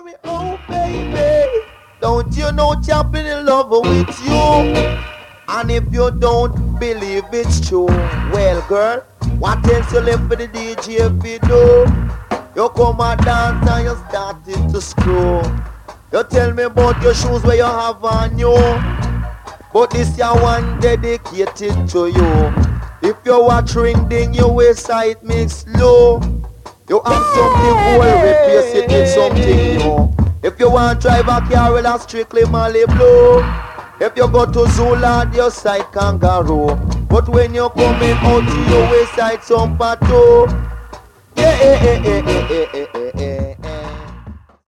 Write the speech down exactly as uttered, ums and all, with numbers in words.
me, oh baby, don't you know Chaplin in love with you? And if you don't believe it's true, well girl, what else you left for the D J if you do? You come and dance and you started to screw. You tell me about your shoes where you have on you, but this your one dedicated to you. If you watch ring ding, your waist side makes low. You have something old, replace it with something new. If you want to drive a car, well, that's strictly Mali Blue. If you go to Zula, your side kangaroo. But when you're coming out to your waist side, some pato. Yeah, yeah, yeah, yeah, yeah, yeah, yeah.